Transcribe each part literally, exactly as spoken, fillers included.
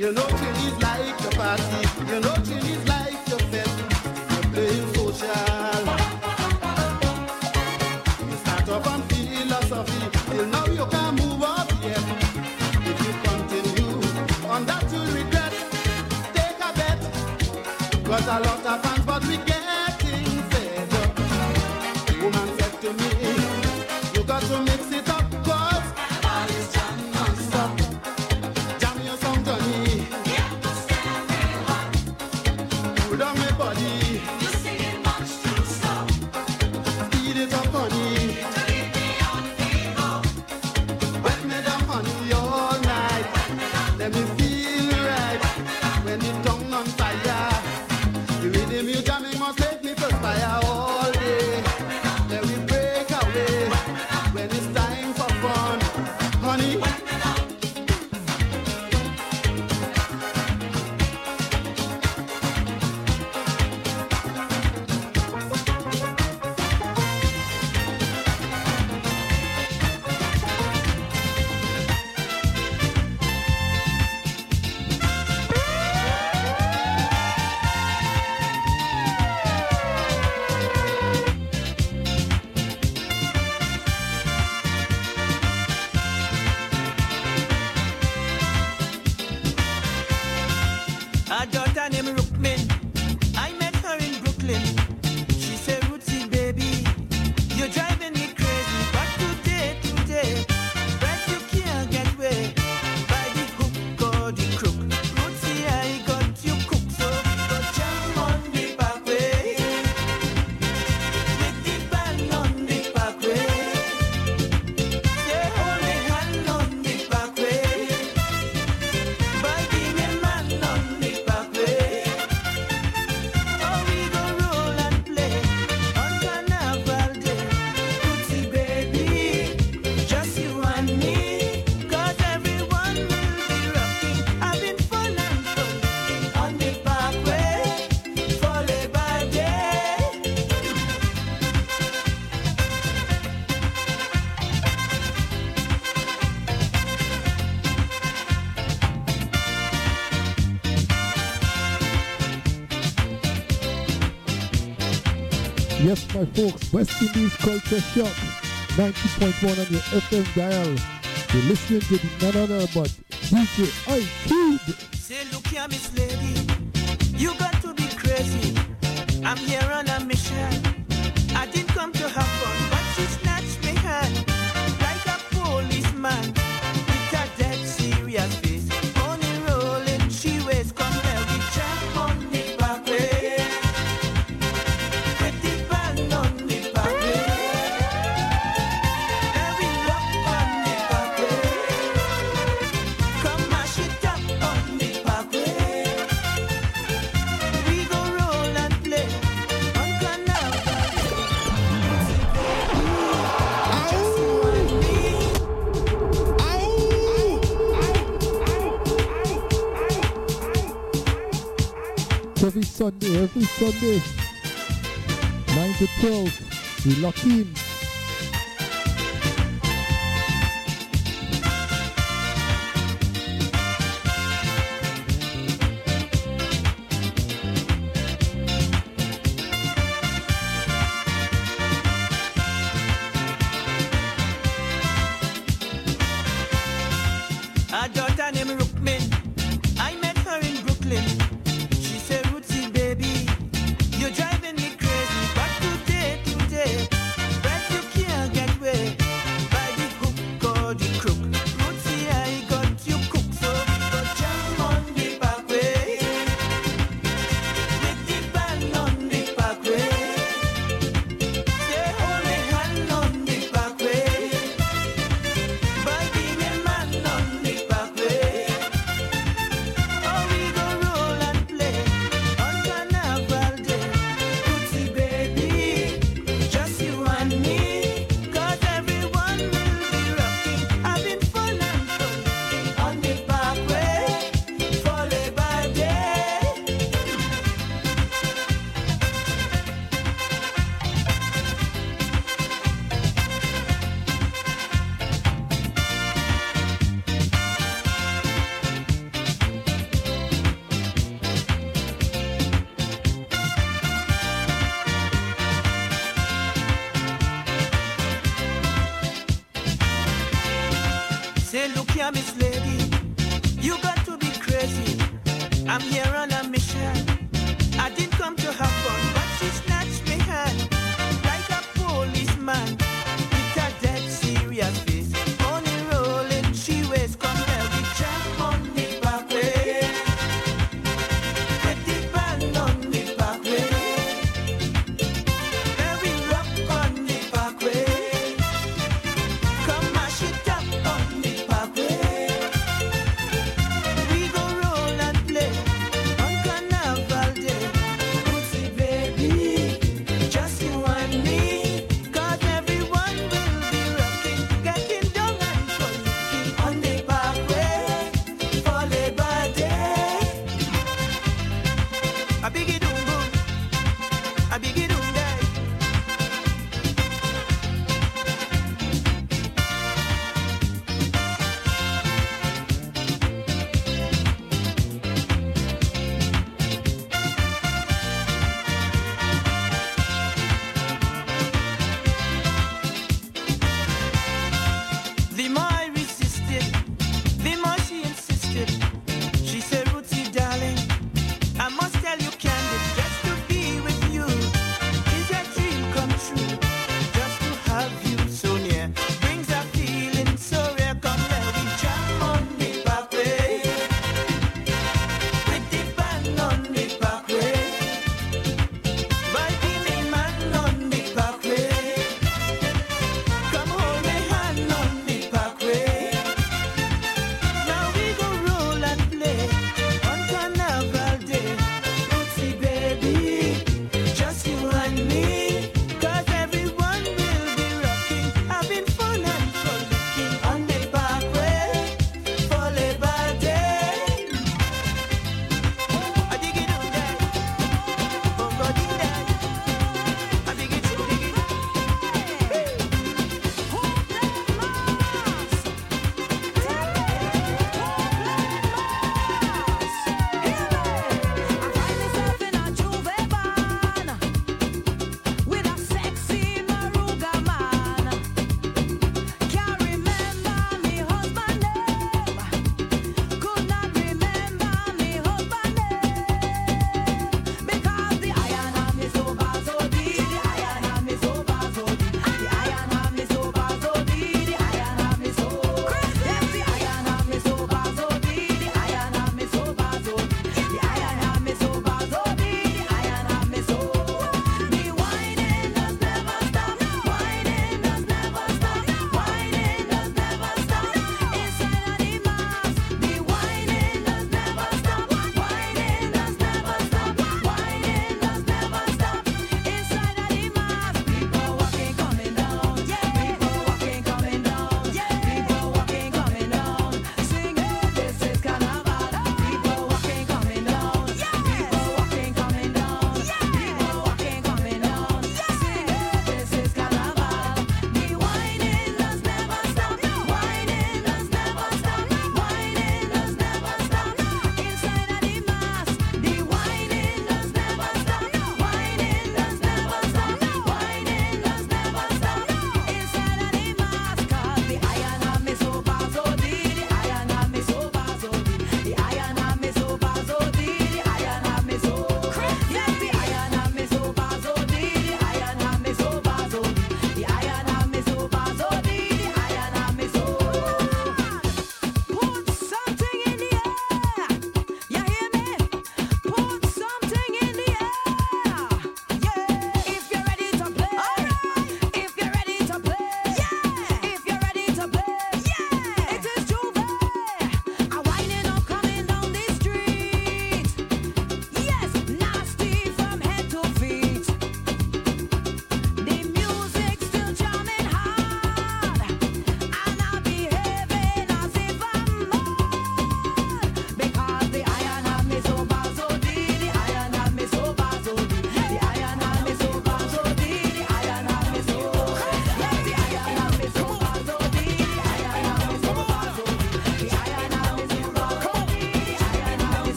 You know Chili's like the party. You know Chili's like the fest. You're playing social. You start up on philosophy. Till now you can't move up yet. If you continue on that you'll regret. Take a bet. Got a lot of fans but we getting fed up. The woman said to me, you got to mix it up cause all is jam non-stop. Jam your song Johnny. Put on my body. You're singing much too slow. Speed it up honey. To leave me on ego. Wet me down honey all night. Let me feel right. When the tongue on fire. The rhythm you jamming must make me perspire all day. Let me break away. When it's time for fun. Honey. A daughter named Rookmin. I met her in Brooklyn. She said, Rootsy baby, you're driving me crazy. But today, today, bet you can't get away by the hook or the crook. Rootsy, I got you cooked, so go jump on the back way. With the band on the back way. Say, hold the hand on the back way. By the man on the back way. Oh, we go roll and play on Carnival Day. Rootsy baby, just you and me. Cause everyone will be rocking, having fun and talking on the back way for Labor Day. Yes, my folks, West Indies Culture Shock, ninety point one on your F M dial. You're listening to the none other but D J I-Cube. Say, look here, Miss Lady, you got to be crazy. I'm here on a mission. I didn't come to have fun, but she snatched me hand like a policeman with a dead serious face. Money rolling, she waist, come here, we jump on the back way. With the band on the back way. Then we rock on the back way. Come mash it up on the back way. We go roll and play on Carnival Day. Just you and me. Every Sunday, every Sunday, nine to twelve, we lock in. A daughter named Rookmin. I met her in Brooklyn. She said, Rootsy baby, you're driving me crazy. But today, today, bet Look here, Miss Lady, you got to be crazy. I'm here on a mission. I didn't come to have fun, but she snatched me hand like a policeman with a dead serious face. Money rolling, she waist, come here, we jump on the back way. Get the band on the back way. Very rock on the back way. Come mash it up on the back way. We go roll and play on Carnival Day. Good see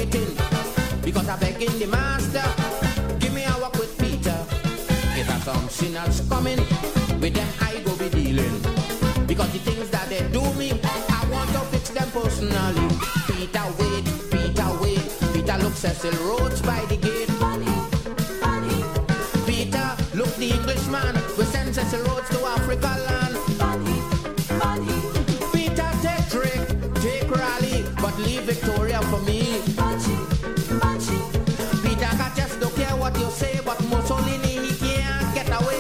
waiting, because I'm begging the master, give me a walk with Peter. If I some sinners coming, with them I go be dealing, because the things that they do me, I want to fix them personally. Peter wait, Peter wait, Peter look Cecil Rhodes by the gate. Funny, funny. Peter look the Englishman, we send Cecil Rhodes to Africa land. Funny, funny. Peter take Drake, take Raleigh, but leave Victoria for me. Funny, funny. Peter can just don't care what you say, but Mussolini he can't get away.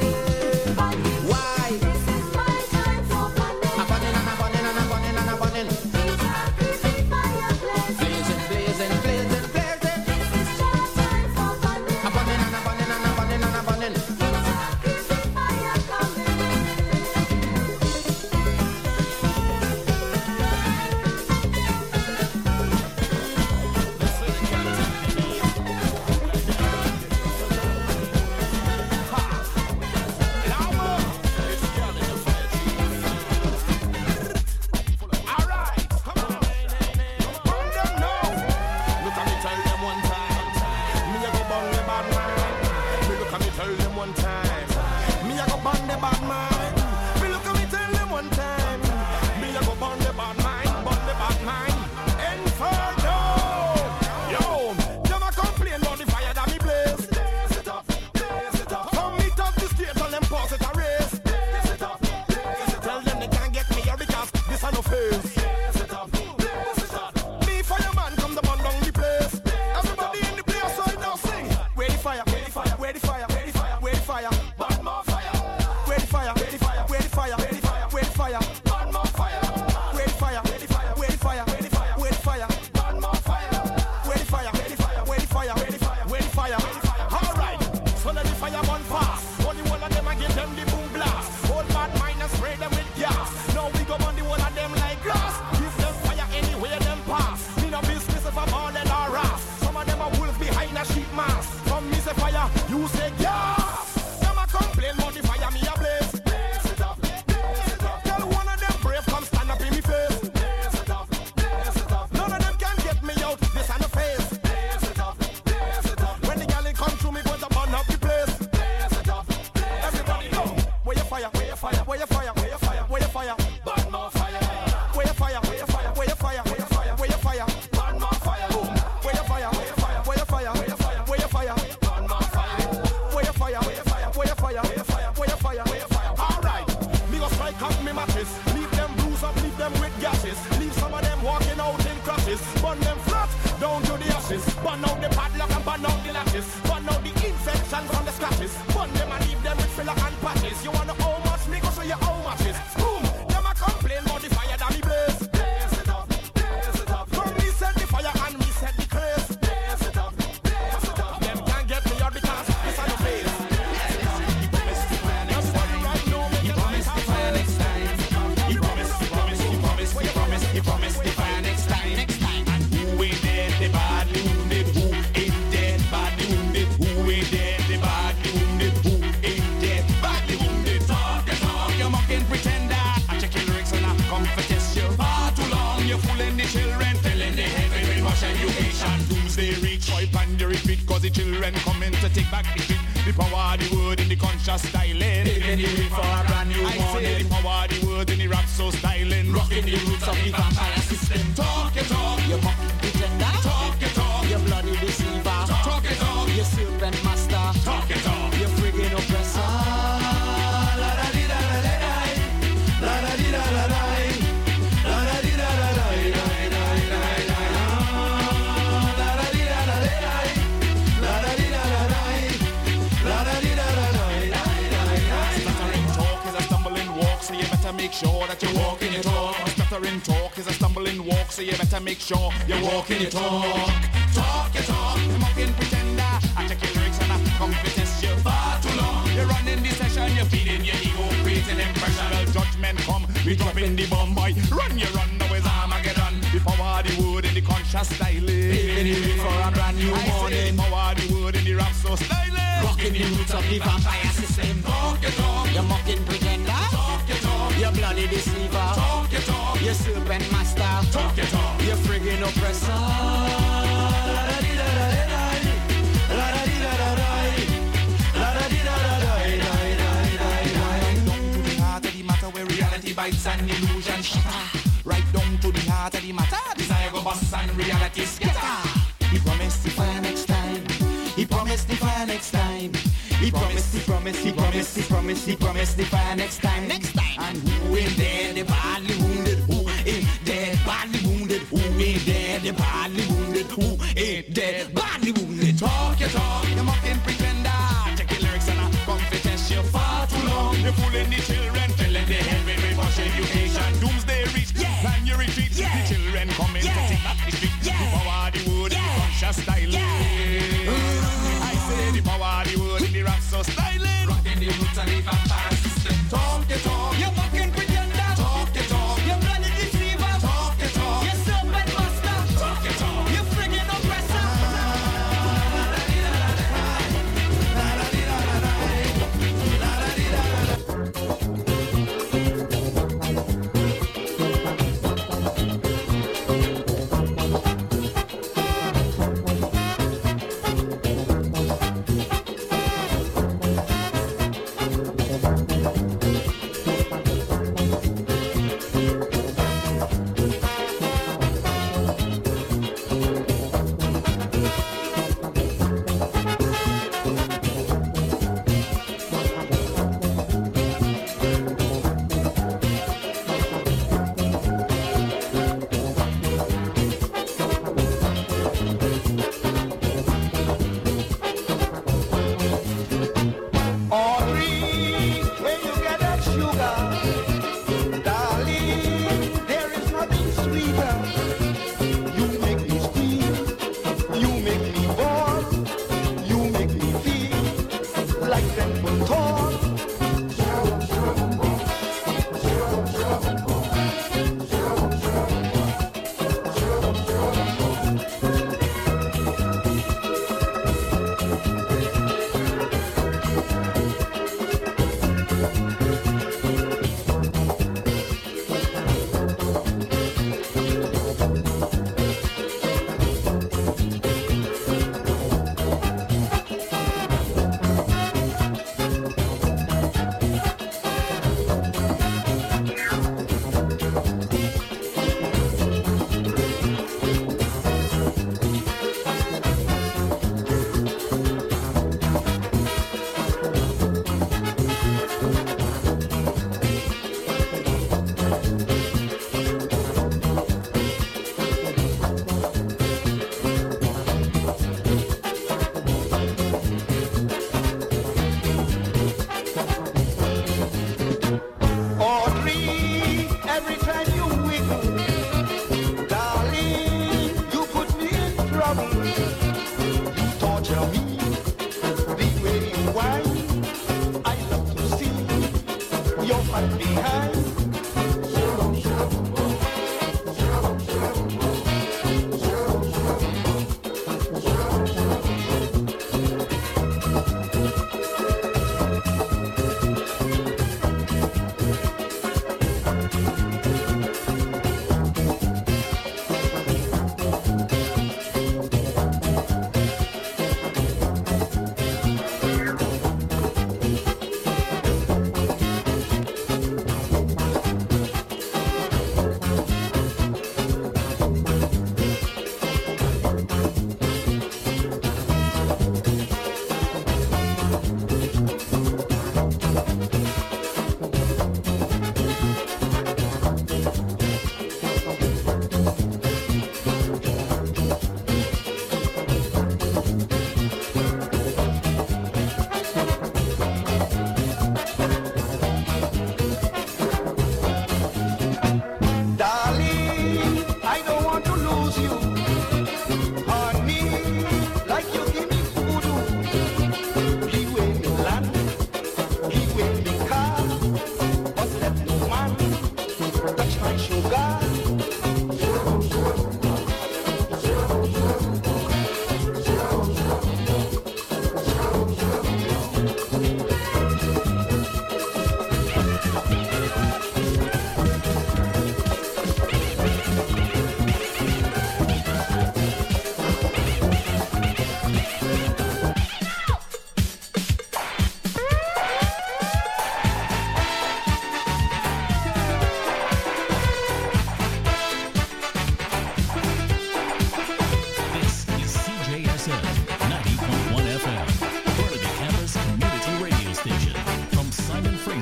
Why? This is my time for burning. A burning and a burning and a burning and a burning. Blazing, blazing, blazing, blazing. This is your time for burning. A burning and a burning and a burning and a burning. Fire coming. Make sure you're walking your talk. Talk your talk. You mocking pretender. I check your lyrics and I come to test you. Far too long. You're running the session. You're feeding your ego, creating impression. Well, judgment come. We dropping the bomb boy. Run your run. Now it's Armageddon. The power of the word in the conscious styling. Paving the way for a brand new I morning. The power of the word in the rap so styling. Rocking the roots of the vampire system. Talk your talk. You're mocking pretender. Talk your talk. You're bloody deceiver. Talk your talk. You're serpent master. Talk your talk. You're friggin' oppressor. fights and illusion shatter. Right down to the heart of the matter. Desire go bust and reality scatter. He promised to fire next time. He promised to fire next time. He promised, he promised, he promised, he promised, he promised the fire next time. Next time. And who ain't dead, the badly wounded? Who ain't dead, badly wounded? Who ain't dead, the badly wounded? Who ain't dead, badly wounded? Talk your talk, you mocking pretender. Check your lyrics and I come to test you far too long. You're fooling the children, filling the head with bosh education. Doomsday reach, yeah. Plan your retreat. Yeah. The children coming yeah. to take back the street. Yeah. The power of the wood, yeah. conscious style. Yeah. I say the power of the wood in the rap so styling. Rocking the roots and the vampire system. Talk your talk, you fucking pretender. Talk your talk, you bloody deceiver. Talk your talk, you serpent master. Talk your talk, you friggin' oppressor.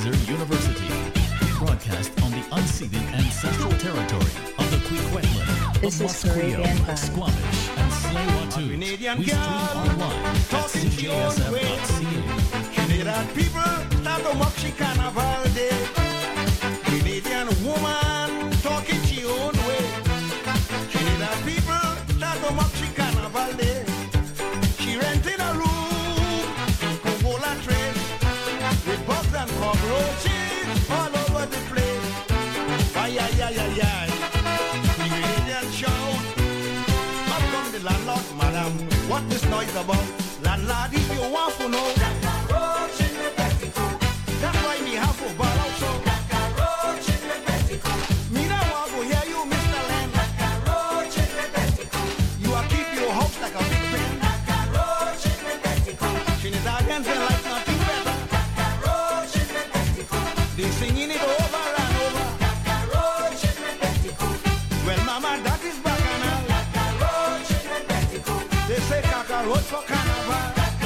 Windsor University. We broadcast on the unceded ancestral territory of the Kwikwetlan, This the is Caribbean Musqueam, Vibes. Squamish, and Tsleil-Waututh. Canadian We stream girl online at talking C J S F dot C A. Canadian people start to mock she carnival day. Canadian woman talking she own way. Canadian people start to mock she carnival day. She rented a room, Coca-Cola trace, with bugs and cockroaches all over the place. Ay, ay, ay, ay, ay. The Canadian shout. Up come the landlord, madam, what this noise about? Landlord, if you want to know, that's why me have to ball out so. Me not want to hear you, Mister Land. You are keep your house like a big pen. Trinidadians they like nothing better. They singing it over and over. Well, mama, that is bacchanal. They say cockroach for carnival.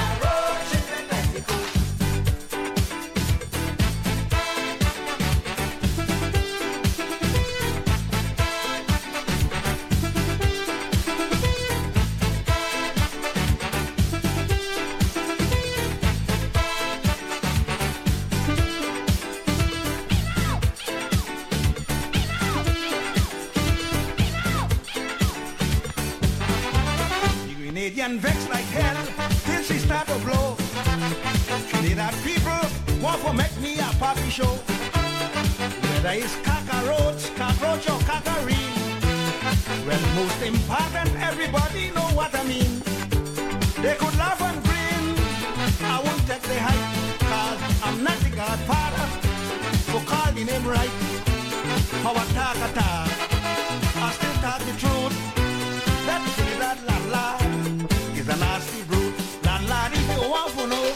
Canadian vex like hell till she start to blow. Trinidad people want to make me a poppy show. Whether it's cockroach, cockroach or cockarine. Well, most important, everybody know what I mean. They could laugh and grin. I won't take the hype, cause I'm not the godfather. So call the name right. How I talk a talk. I still talk the truth. That Trinidad landlord is a nasty brute. Landlord, if you want to know,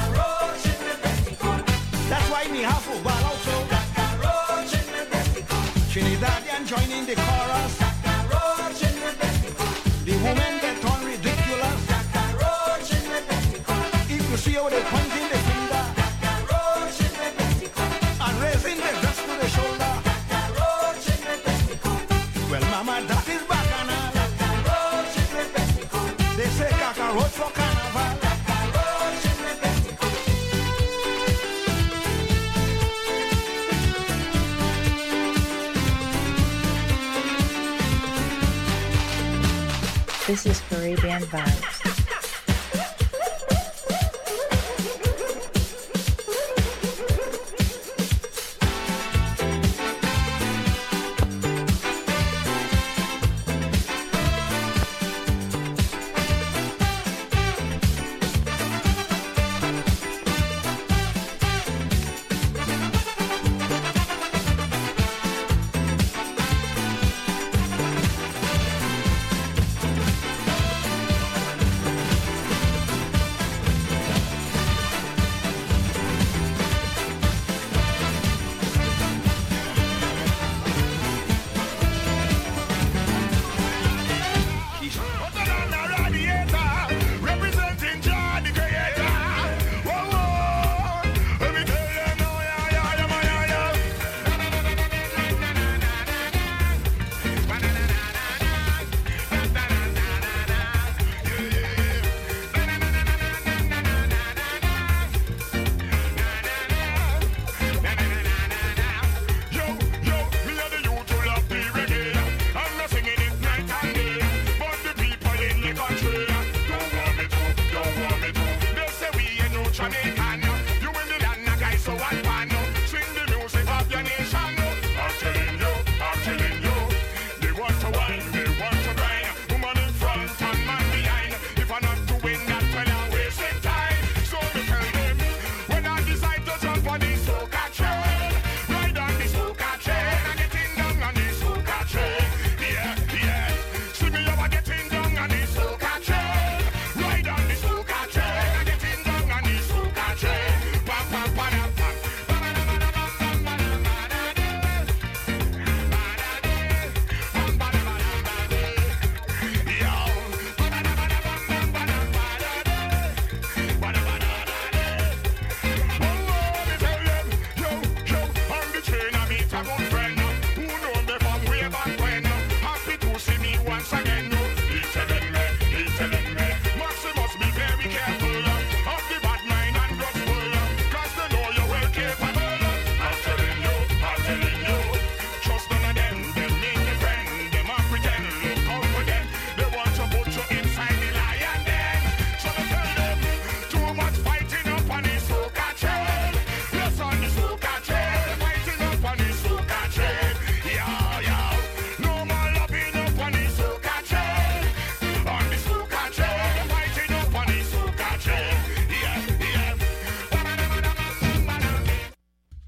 that's why me have to ball out so. Trinidadian joining the chorus. The women get on ridiculous. If you see how they pointing the finger and raising the dress to the shoulder. Well, mama, that is bacchanal. They say cockroach for carnival. This is Caribbean Vibes.